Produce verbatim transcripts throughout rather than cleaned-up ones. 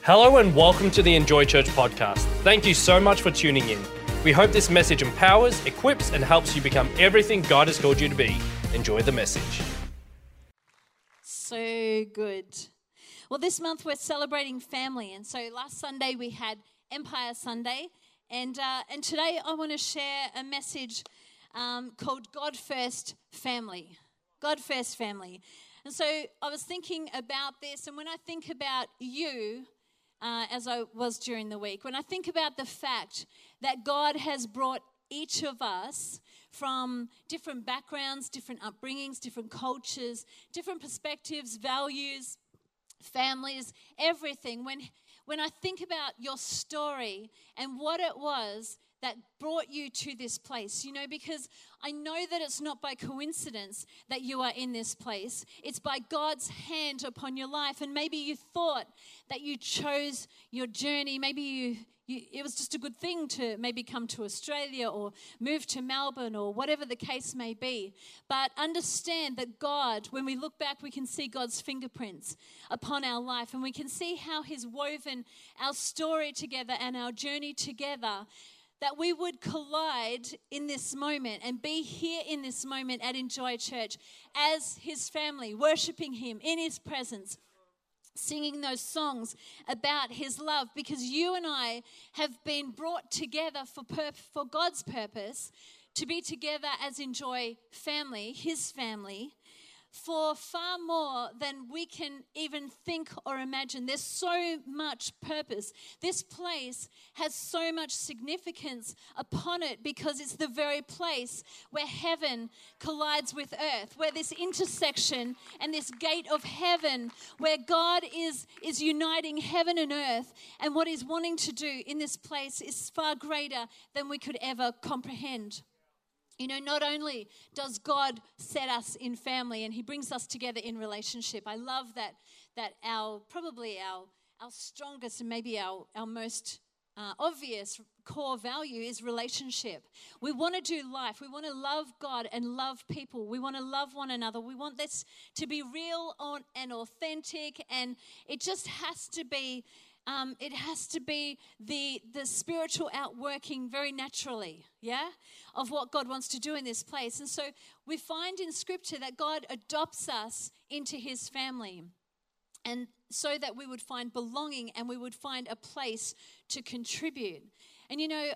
Hello and welcome to the Enjoy Church podcast. Thank you so much for tuning in. We hope this message empowers, equips, and helps you become everything God has called you to be. Enjoy the message. So good. Well, this month we're celebrating family, and so last Sunday we had Empire Sunday, and uh, and today I want to share a message um, called God First Family. God First Family. And so I was thinking about this, and when I think about you, Uh, as I was during the week, when I think about the fact that God has brought each of us from different backgrounds, different upbringings, different cultures, different perspectives, values, families, everything. When, when I think about your story and what it was that brought you to this place, you know, because I know that it's not by coincidence that you are in this place. It's by God's hand upon your life. And maybe you thought that you chose your journey. Maybe you, you it was just a good thing to maybe come to Australia or move to Melbourne or whatever the case may be. But understand that God, when we look back, we can see God's fingerprints upon our life. And we can see how He's woven our story together and our journey together, that we would collide in this moment and be here in this moment at Enjoy Church as His family, worshiping Him in His presence, singing those songs about His love, because you and I have been brought together for pur- for God's purpose, to be together as Enjoy family, His family, for far more than we can even think or imagine. There's so much purpose. This place has so much significance upon it because it's the very place where heaven collides with earth, where this intersection and this gate of heaven, where God is, is uniting heaven and earth, and what He's wanting to do in this place is far greater than we could ever comprehend. You know, not only does God set us in family and He brings us together in relationship. I love that that our, probably our our strongest and maybe our, our most uh, obvious core value is relationship. We want to do life. We want to love God and love people. We want to love one another. We want this to be real and authentic, and it just has to be Um, it has to be the the spiritual outworking very naturally, yeah, of what God wants to do in this place. And so we find in Scripture that God adopts us into His family, and so that we would find belonging and we would find a place to contribute. And you know,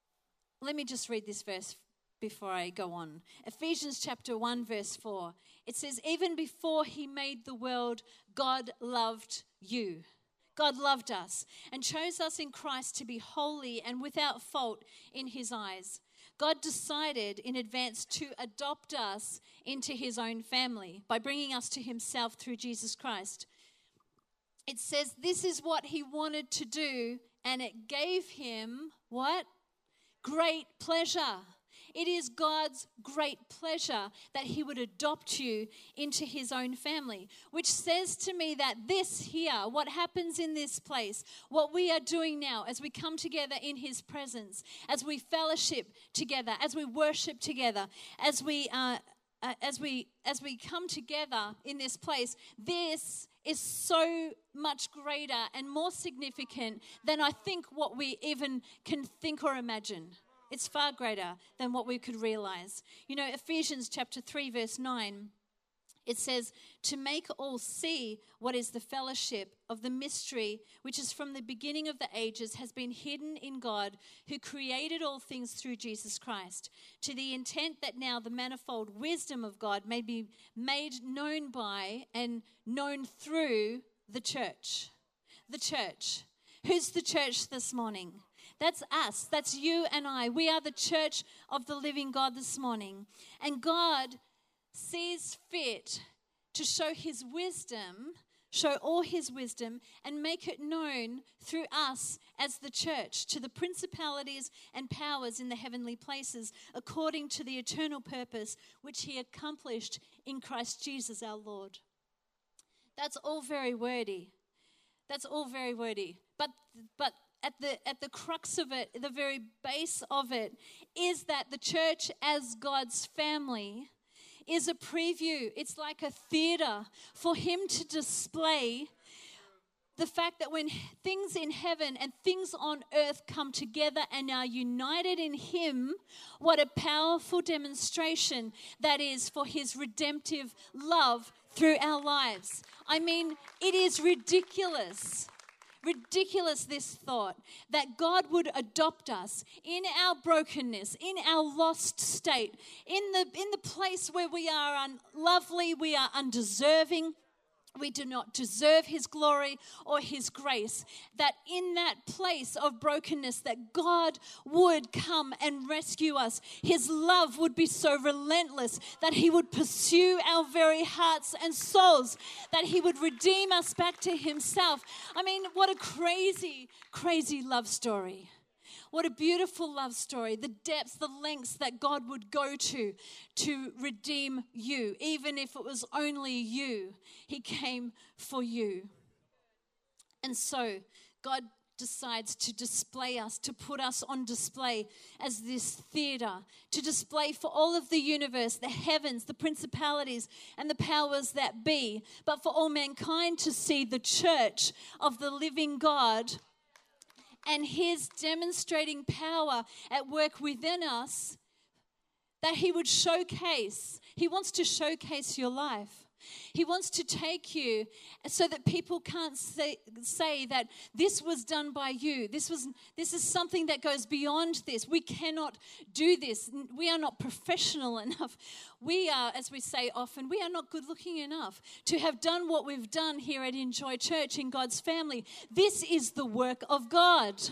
let me just read this verse before I go on. Ephesians chapter one, verse four. It says, "Even before He made the world, God loved you." God loved us and chose us in Christ to be holy and without fault in His eyes. God decided in advance to adopt us into His own family by bringing us to Himself through Jesus Christ. It says this is what He wanted to do, and it gave Him what? Great pleasure. It is God's great pleasure that He would adopt you into His own family, which says to me that this here, what happens in this place, what we are doing now as we come together in His presence, as we fellowship together, as we worship together, as we uh, uh, as we as we come together in this place, this is so much greater and more significant than I think what we even can think or imagine. It's far greater than what we could realize. You know, Ephesians chapter three, verse nine, it says, "To make all see what is the fellowship of the mystery, which is from the beginning of the ages, has been hidden in God, who created all things through Jesus Christ, to the intent that now the manifold wisdom of God may be made known by and known through the church." The church. Who's the church this morning? That's us. That's you and I. We are the church of the living God this morning. And God sees fit to show His wisdom, show all His wisdom, and make it known through us as the church to the principalities and powers in the heavenly places, according to the eternal purpose which He accomplished in Christ Jesus our Lord. That's all very wordy. That's all very wordy. But but At the at the crux of it, the very base of it, is that the church as God's family is a preview. It's like a theater for Him to display the fact that when things in heaven and things on earth come together and are united in him, what a powerful demonstration that is for his redemptive love through our lives. I mean, it is ridiculous. Ridiculous, this thought that God would adopt us in our brokenness, in our lost state, in the in the place where we are unlovely, we are undeserving, we do not deserve his glory or his grace, that in that place of brokenness that God would come and rescue us. His love would be so relentless that he would pursue our very hearts and souls, that he would redeem us back to himself. I mean, what a crazy, crazy love story. What a beautiful love story, the depths, the lengths that God would go to to redeem you. Even if it was only you, he came for you. And so God decides to display us, to put us on display as this theater, to display for all of the universe, the heavens, the principalities, and the powers that be, but for all mankind to see the church of the living God and his demonstrating power at work within us, that he would showcase. He wants to showcase your life. He wants to take you so that people can't say, say that this was done by you. This was this is something that goes beyond this. We cannot do this. We are not professional enough. We are, as we say often, we are not good looking enough to have done what we've done here at Enjoy Church in God's family. This is the work of God.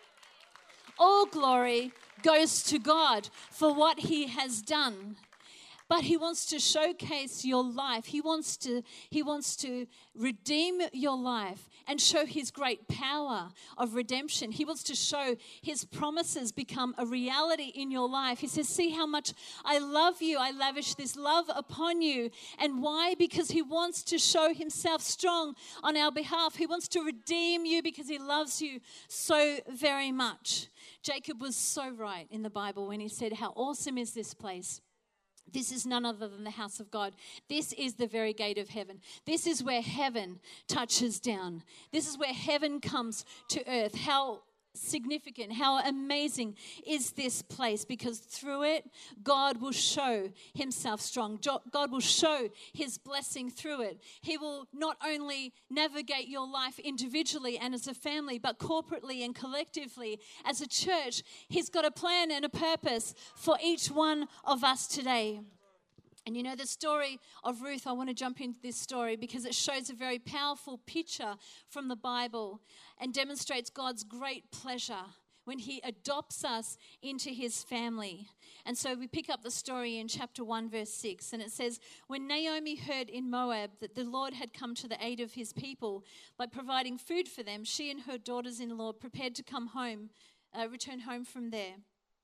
All glory goes to God for what he has done. But he wants to showcase your life. He wants to, he wants to redeem your life and show his great power of redemption. He wants to show his promises become a reality in your life. He says, see how much I love you. I lavish this love upon you. And why? Because he wants to show himself strong on our behalf. He wants to redeem you because he loves you so very much. Jacob was so right in the Bible when he said, how awesome is this place. This is none other than the house of God. This is the very gate of heaven. This is where heaven touches down. This is where heaven comes to earth. How significant, how amazing is this place, because through it, God will show himself strong. God will show his blessing through it. He will not only navigate your life individually and as a family, but corporately and collectively as a church. He's got a plan and a purpose for each one of us today. And you know the story of Ruth, I want to jump into this story because it shows a very powerful picture from the Bible and demonstrates God's great pleasure when he adopts us into his family. And so we pick up the story in chapter one, verse six, and it says, when Naomi heard in Moab that the Lord had come to the aid of his people by providing food for them, she and her daughters-in-law prepared to come home, uh, return home from there.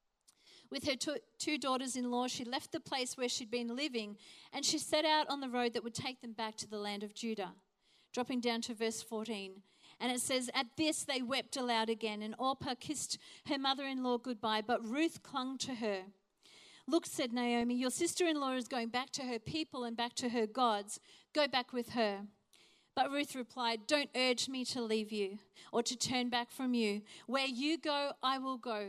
With her two, two daughters-in-law, she left the place where she'd been living, and she set out on the road that would take them back to the land of Judah. Dropping down to verse fourteen. And it says, at this they wept aloud again, and Orpah kissed her mother-in-law goodbye, but Ruth clung to her. Look, said Naomi, your sister-in-law is going back to her people and back to her gods. Go back with her. But Ruth replied, don't urge me to leave you or to turn back from you. Where you go, I will go.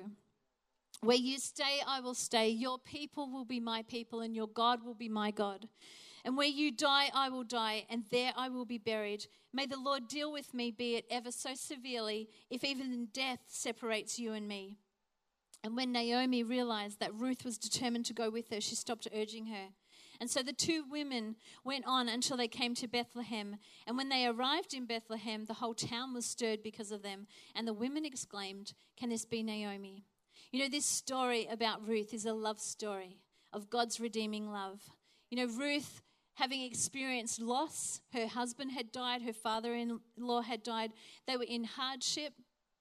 Where you stay, I will stay. Your people will be my people, and your God will be my God. And where you die, I will die, and there I will be buried. May the Lord deal with me, be it ever so severely, if even death separates you and me. And when Naomi realized that Ruth was determined to go with her, she stopped urging her. And so the two women went on until they came to Bethlehem. And when they arrived in Bethlehem, the whole town was stirred because of them. And the women exclaimed, can this be Naomi? You know, this story about Ruth is a love story of God's redeeming love. You know, Ruth, having experienced loss, her husband had died, her father-in-law had died. They were in hardship.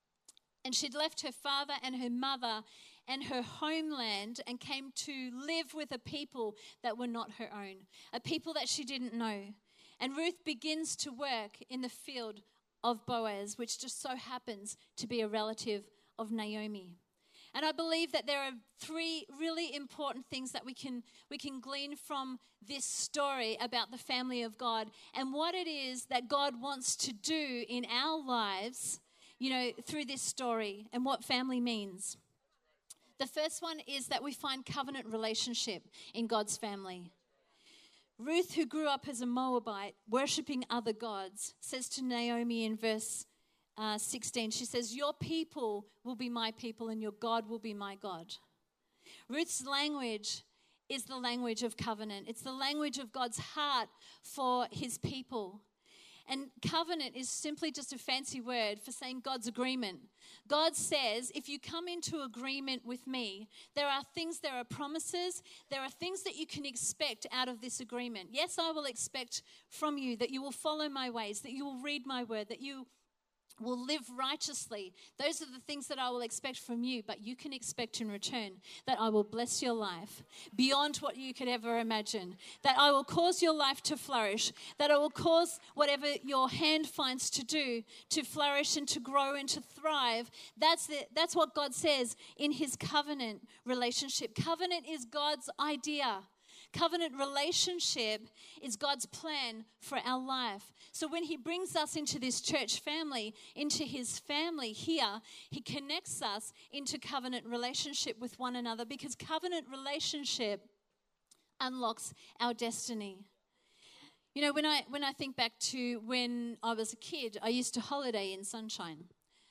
And she'd left her father and her mother and her homeland and came to live with a people that were not her own, a people that she didn't know. And Ruth begins to work in the field of Boaz, which just so happens to be a relative of Naomi. And I believe that there are three really important things that we can we can glean from this story about the family of God and what it is that God wants to do in our lives, you know, through this story and what family means. The first one is that we find covenant relationship in God's family. Ruth, who grew up as a Moabite, worshipping other gods, says to Naomi in verse uh, sixteen, she says, your people will be my people and your God will be my God. Ruth's language is the language of covenant. It's the language of God's heart for his people. And covenant is simply just a fancy word for saying God's agreement. God says, if you come into agreement with me, there are things, there are promises, there are things that you can expect out of this agreement. Yes, I will expect from you that you will follow my ways, that you will read my word, that you will live righteously. Those are the things that I will expect from you, but you can expect in return that I will bless your life beyond what you could ever imagine, that I will cause your life to flourish, that I will cause whatever your hand finds to do to flourish and to grow and to thrive. That's the, that's what God says in his covenant relationship. Covenant is God's idea. Covenant relationship is God's plan for our life. So when he brings us into this church family, into his family here, he connects us into covenant relationship with one another because covenant relationship unlocks our destiny. You know, when I when I think back to when I was a kid, I used to holiday in Sunshine.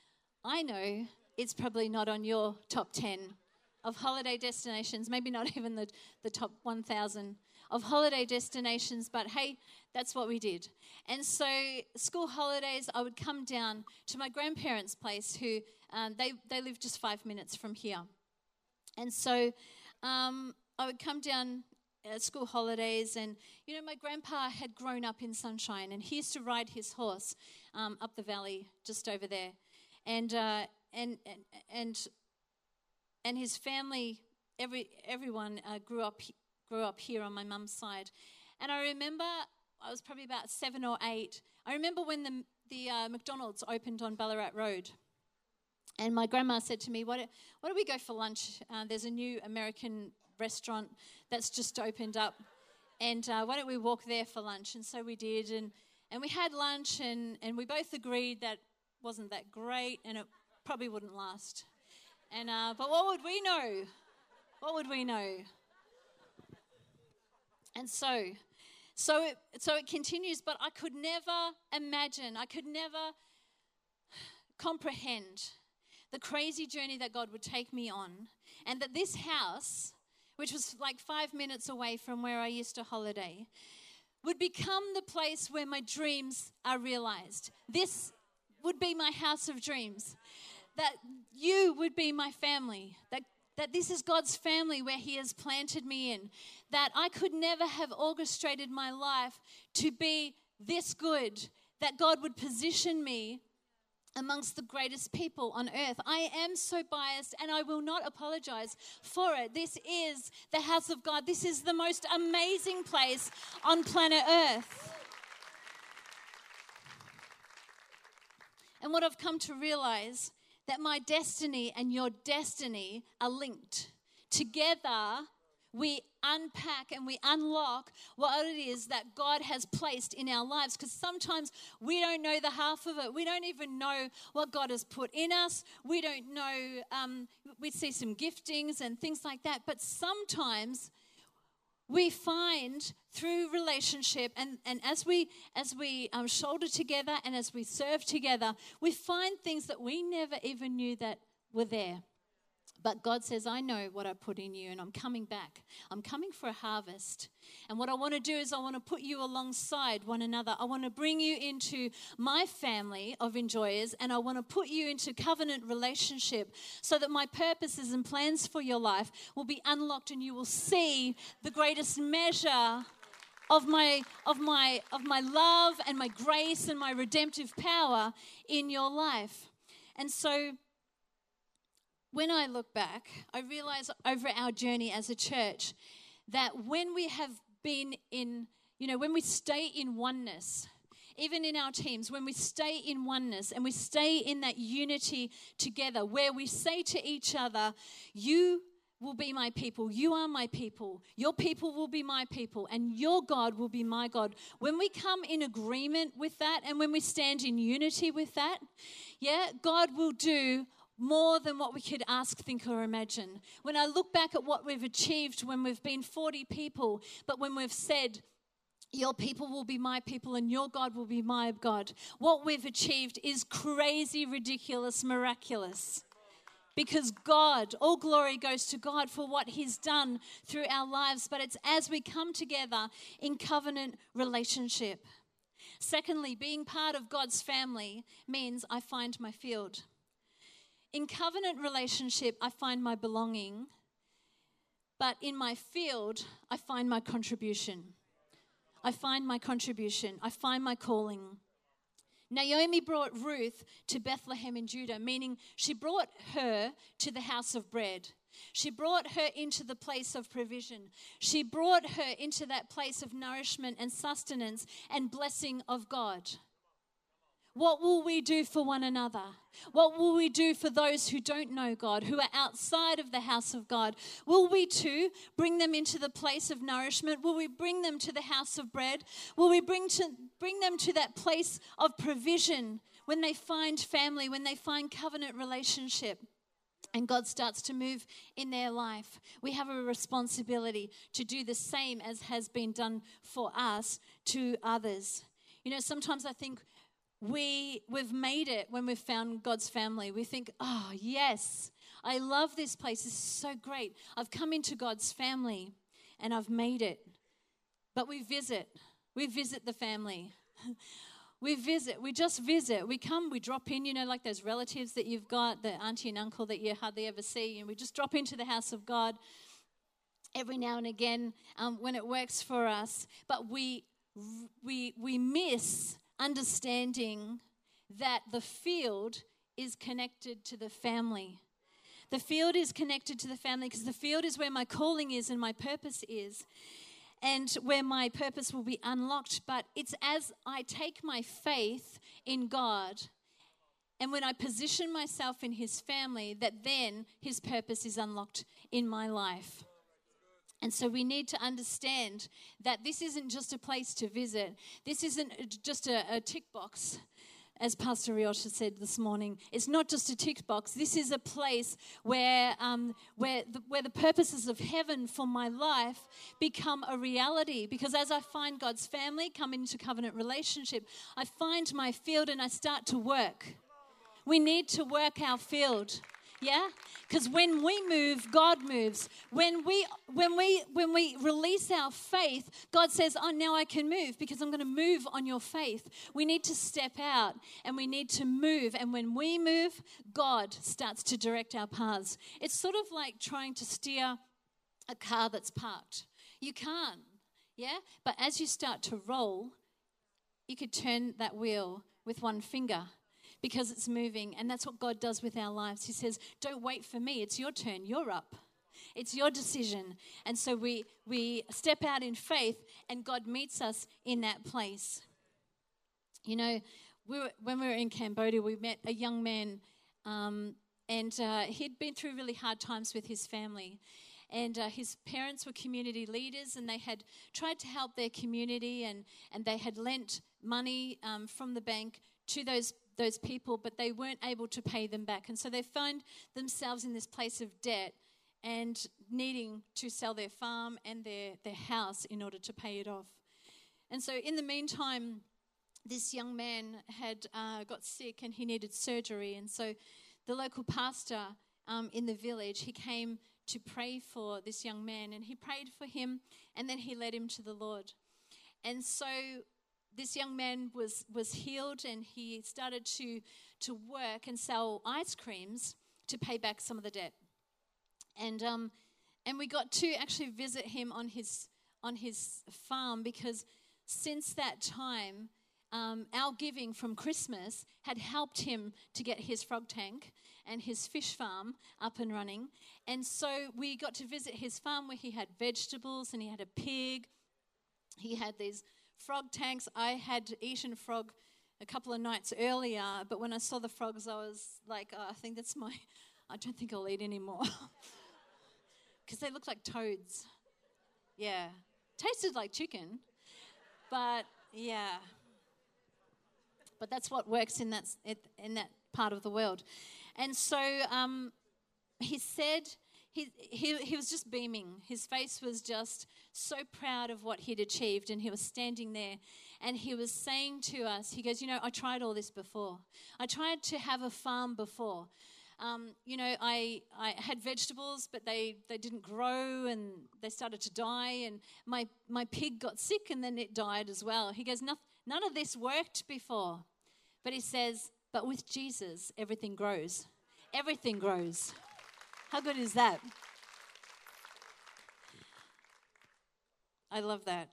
I know it's probably not on your top ten of holiday destinations, maybe not even the, the top one thousand of holiday destinations, but hey, that's what we did. And so school holidays, I would come down to my grandparents' place, who um, they, they live just five minutes from here. And so um, I would come down at school holidays, and, you know, my grandpa had grown up in Sunshine, and he used to ride his horse um, up the valley just over there. And, uh, and, and, and, And his family, every everyone uh, grew up grew up here on my mum's side. And I remember, I was probably about seven or eight. I remember when the the uh, McDonald's opened on Ballarat Road. And my grandma said to me, "Why, why don't we go for lunch? Uh, there's a new American restaurant that's just opened up. And uh, why don't we walk there for lunch?" And so we did. And, and we had lunch, and, and we both agreed that wasn't that great and it probably wouldn't last. And uh, but what would we know? What would we know? And so, so it, so it continues. But I could never imagine. I could never comprehend the crazy journey that God would take me on, and that this house, which was like five minutes away from where I used to holiday, would become the place where my dreams are realized. This would be my house of dreams. That you would be my family, that, that this is God's family where he has planted me in, that I could never have orchestrated my life to be this good, that God would position me amongst the greatest people on earth. I am so biased, and I will not apologize for it. This is the house of God. This is the most amazing place on planet Earth. And what I've come to realize, that my destiny and your destiny are linked. Together, we unpack and we unlock what it is that God has placed in our lives. Because sometimes we don't know the half of it. We don't even know what God has put in us. We don't know, um, we see some giftings and things like that. But sometimes we find through relationship, and, and as we as we um, shoulder together and as we serve together, we find things that we never even knew that were there. But God says, I know what I put in you, and I'm coming back. I'm coming for a harvest. And what I want to do is I want to put you alongside one another. I want to bring you into my family of enjoyers, and I want to put you into covenant relationship so that my purposes and plans for your life will be unlocked, and you will see the greatest measure of my of my of my love and my grace and my redemptive power in your life. And so when I look back, I realize over our journey as a church that when we have been in, you know, when we stay in oneness, even in our teams, when we stay in oneness and we stay in that unity together, where we say to each other, you will be my people, you are my people, your people will be my people, and your God will be my God. When we come in agreement with that and when we stand in unity with that, yeah, God will do more than what we could ask, think, or imagine. When I look back at what we've achieved when we've been forty people, but when we've said, your people will be my people and your God will be my God, what we've achieved is crazy, ridiculous, miraculous. Because God, all glory goes to God for what he's done through our lives, but it's as we come together in covenant relationship. Secondly, being part of God's family means I find my field. In covenant relationship, I find my belonging, but in my field, I find my contribution. I find my contribution. I find my calling. Naomi brought Ruth to Bethlehem in Judah, meaning she brought her to the house of bread. She brought her into the place of provision. She brought her into that place of nourishment and sustenance and blessing of God. What will we do for one another? What will we do for those who don't know God, who are outside of the house of God? Will we too bring them into the place of nourishment? Will we bring them to the house of bread? Will we bring to bring them to that place of provision when they find family, when they find covenant relationship? And God starts to move in their life. We have a responsibility to do the same as has been done for us to others. You know, sometimes I think We, we've made it when we've found God's family. We think, oh, yes, I love this place. This is so great. I've come into God's family and I've made it. But we visit. We visit the family. We visit. We just visit. We come, we drop in, you know, like those relatives that you've got, the auntie and uncle that you hardly ever see. And we just drop into the house of God every now and again um, when it works for us. But we we we miss understanding that the field is connected to the family. The field is connected to the family because the field is where my calling is and my purpose is, and where my purpose will be unlocked. But it's as I take my faith in God and when I position myself in his family that then his purpose is unlocked in my life. And so we need to understand that this isn't just a place to visit. This isn't just a, a tick box, as Pastor Riosha said this morning. It's not just a tick box. This is a place where um, where the, where the purposes of heaven for my life become a reality. Because as I find God's family, come into covenant relationship, I find my field and I start to work. We need to work our field. Yeah, because when we move, God moves. When we when we when we release our faith, God says, "Oh, now I can move because I'm going to move on your faith." We need to step out and we need to move. And when we move, God starts to direct our paths. It's sort of like trying to steer a car that's parked. You can't, yeah. But as you start to roll, you could turn that wheel with one finger. Because it's moving, and that's what God does with our lives. He says, don't wait for me. It's your turn. You're up. It's your decision. And so we we step out in faith, and God meets us in that place. You know, we were, when we were in Cambodia, we met a young man, um, and uh, he'd been through really hard times with his family. And uh, his parents were community leaders, and they had tried to help their community, and, and they had lent money um, from the bank to those those people, but they weren't able to pay them back. And so they found themselves in this place of debt and needing to sell their farm and their, their house in order to pay it off. And so in the meantime, this young man had uh, got sick and he needed surgery. And so the local pastor um, in the village, he came to pray for this young man, and he prayed for him, and then he led him to the Lord. And so this young man was, was healed, and he started to, to work and sell ice creams to pay back some of the debt. And um, and we got to actually visit him on his on his farm, because since that time, um, our giving from Christmas had helped him to get his frog tank and his fish farm up and running. And so we got to visit his farm where he had vegetables and he had a pig. He had these frog tanks. I had eaten frog a couple of nights earlier, but when I saw the frogs, I was like, oh, I think that's my, I don't think I'll eat anymore. Because they look like toads. Yeah. Tasted like chicken, but yeah. But that's what works in that, in that part of the world. And so um, he said, he, he, he was just beaming. His face was just so proud of what he'd achieved, and he was standing there. And he was saying to us, he goes, you know, I tried all this before. I tried to have a farm before. Um, you know, I, I had vegetables, but they, they didn't grow and they started to die. And my, my pig got sick and then it died as well. He goes, none of this worked before. But he says, but with Jesus, everything grows. Everything grows. How good is that? I love that.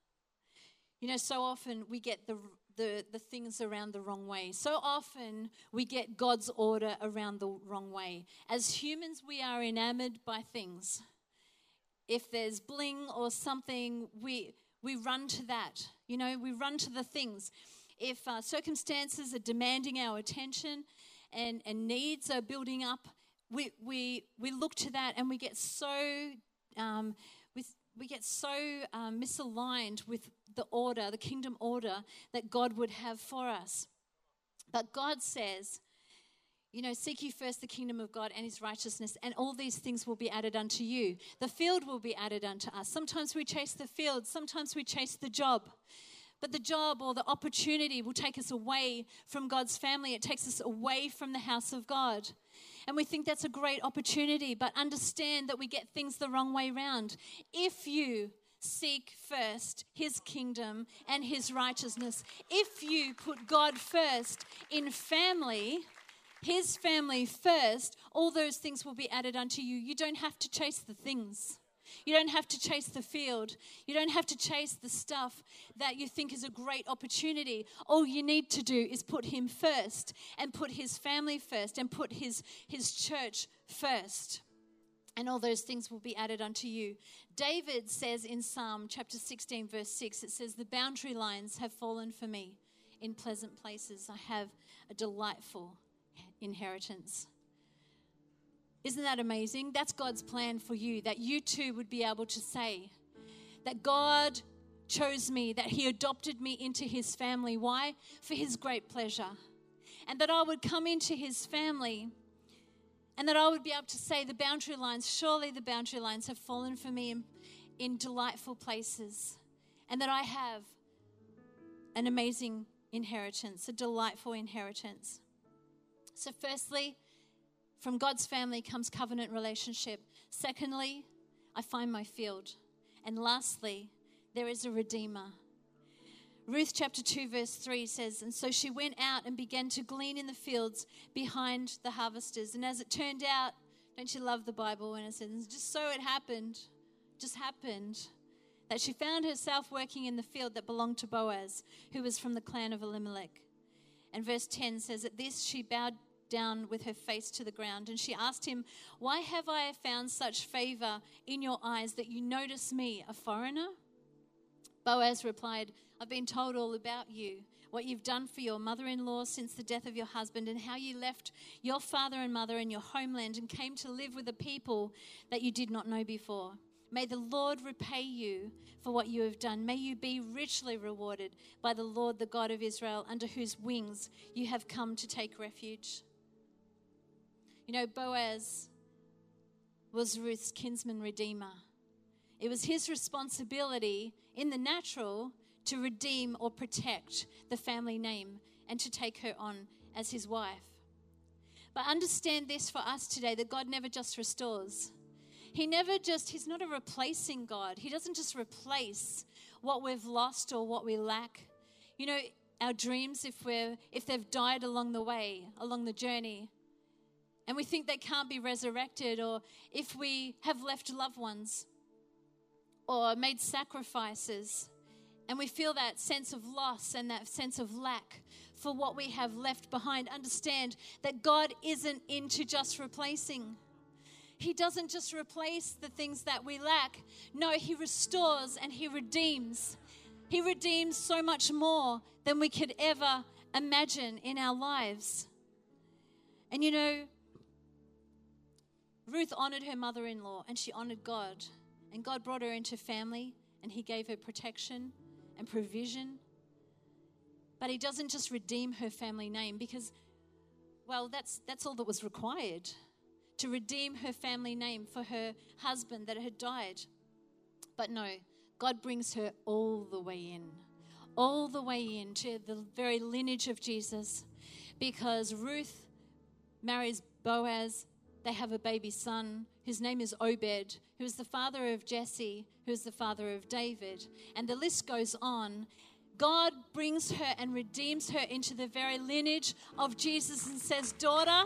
You know, so often we get the, the, the things around the wrong way. So often we get God's order around the wrong way. As humans, we are enamored by things. If there's bling or something, we we run to that. You know, we run to the things. If uh, circumstances are demanding our attention and, and needs are building up, we we we look to that, and we get so um, with we get so um, misaligned with the order, the kingdom order that God would have for us. But God says, you know, seek ye first the kingdom of God and his righteousness, and all these things will be added unto you. The field will be added unto us. Sometimes we chase the field, sometimes we chase the job. But the job or the opportunity will take us away from God's family. It takes us away from the house of God. And we think that's a great opportunity, but understand that we get things the wrong way round. If you seek first his kingdom and his righteousness, if you put God first in family, his family first, all those things will be added unto you. You don't have to chase the things. You don't have to chase the field. You don't have to chase the stuff that you think is a great opportunity. All you need to do is put him first, and put his family first, and put his, his church first. And all those things will be added unto you. David says in Psalm chapter sixteen, verse six, it says, the boundary lines have fallen for me. In pleasant places I have a delightful inheritance. Isn't that amazing? That's God's plan for you, that you too would be able to say that God chose me, that he adopted me into his family. Why? For his great pleasure. And that I would come into his family, and that I would be able to say the boundary lines, surely the boundary lines have fallen for me in, in delightful places. And that I have an amazing inheritance, a delightful inheritance. So firstly, from God's family comes covenant relationship. Secondly, I find my field. And lastly, there is a redeemer. Ruth chapter two verse three says, and so she went out and began to glean in the fields behind the harvesters. And as it turned out, don't you love the Bible when it says, just so it happened, just happened, that she found herself working in the field that belonged to Boaz, who was from the clan of Elimelech. And verse ten says, at this she bowed down with her face to the ground, and she asked him, why have I found such favor in your eyes that you notice me, a foreigner? Boaz replied, I've been told all about you, what you've done for your mother-in-law since the death of your husband, and how you left your father and mother and your homeland and came to live with a people that you did not know before. May the Lord repay you for what you have done. May you be richly rewarded by the Lord, the God of Israel, under whose wings you have come to take refuge. You know, Boaz was Ruth's kinsman redeemer. It was his responsibility in the natural to redeem or protect the family name and to take her on as his wife. But understand this for us today, that God never just restores. He never just, he's not a replacing God. He doesn't just replace what we've lost or what we lack. You know, our dreams, if we're if they've died along the way, along the journey, and we think they can't be resurrected, or if we have left loved ones or made sacrifices, and we feel that sense of loss and that sense of lack for what we have left behind, understand that God isn't into just replacing. He doesn't just replace the things that we lack. No, he restores and he redeems. He redeems so much more than we could ever imagine in our lives. And you know, Ruth honored her mother-in-law and she honored God. And God brought her into family and he gave her protection and provision. But he doesn't just redeem her family name because, well, that's that's all that was required, to redeem her family name for her husband that had died. But no, God brings her all the way in, all the way into the very lineage of Jesus, because Ruth marries Boaz. They have a baby son whose name is Obed, who is the father of Jesse, who is the father of David. And the list goes on. God brings her and redeems her into the very lineage of Jesus and says, daughter,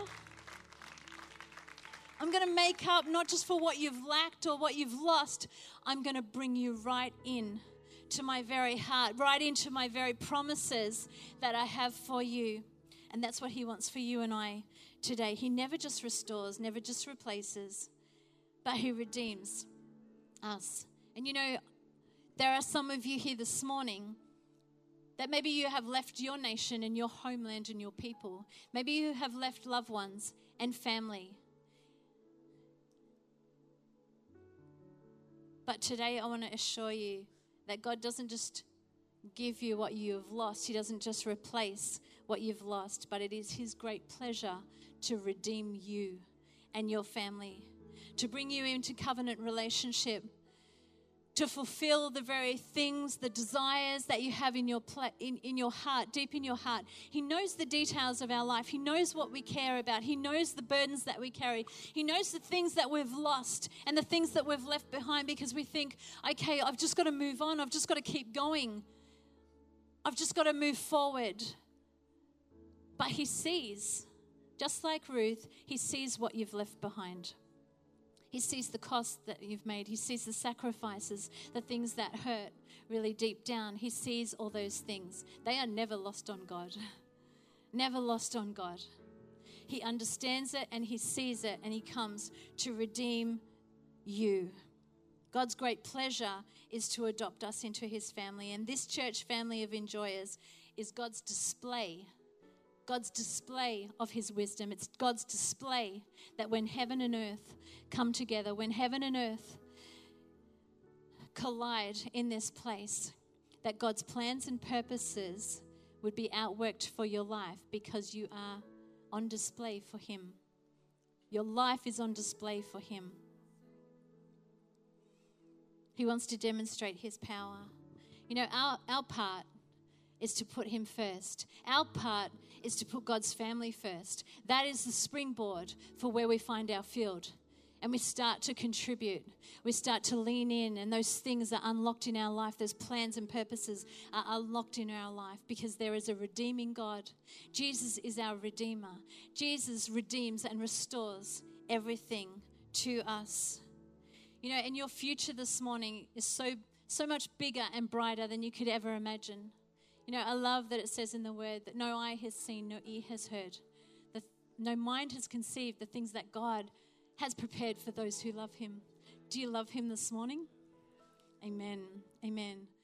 I'm going to make up not just for what you've lacked or what you've lost. I'm going to bring you right in to my very heart, right into my very promises that I have for you. And that's what he wants for you and I today. He never just restores, never just replaces, but he redeems us. And you know, there are some of you here this morning that maybe you have left your nation and your homeland and your people. Maybe you have left loved ones and family. But today I want to assure you that God doesn't just give you what you have lost. He doesn't just replace what you've lost, but it is his great pleasure to redeem you and your family, to bring you into covenant relationship, to fulfill the very things, the desires that you have in your pla- in, in your heart, deep in your heart. He knows the details of our life. He knows what we care about. He knows the burdens that we carry. He knows the things that we've lost and the things that we've left behind because we think, okay, I've just got to move on. I've just got to keep going. I've just got to move forward. But he sees, just like Ruth, he sees what you've left behind. He sees the cost that you've made. He sees the sacrifices, the things that hurt really deep down. He sees all those things. They are never lost on God. Never lost on God. He understands it and he sees it and he comes to redeem you. God's great pleasure is to adopt us into his family. And this church family of enjoyers is God's display God's display of his wisdom. It's God's display that when heaven and earth come together, when heaven and earth collide in this place, that God's plans and purposes would be outworked for your life because you are on display for him. Your life is on display for him. He wants to demonstrate his power. You know, our, our part is to put him first. Our part is to put God's family first. That is the springboard for where we find our field. And we start to contribute. We start to lean in, and those things are unlocked in our life. Those plans and purposes are unlocked in our life because there is a redeeming God. Jesus is our Redeemer. Jesus redeems and restores everything to us. You know, and your future this morning is so, so much bigger and brighter than you could ever imagine. You know, I love that it says in the word that no eye has seen, no ear has heard, that no mind has conceived the things that God has prepared for those who love him. Do you love him this morning? Amen. Amen.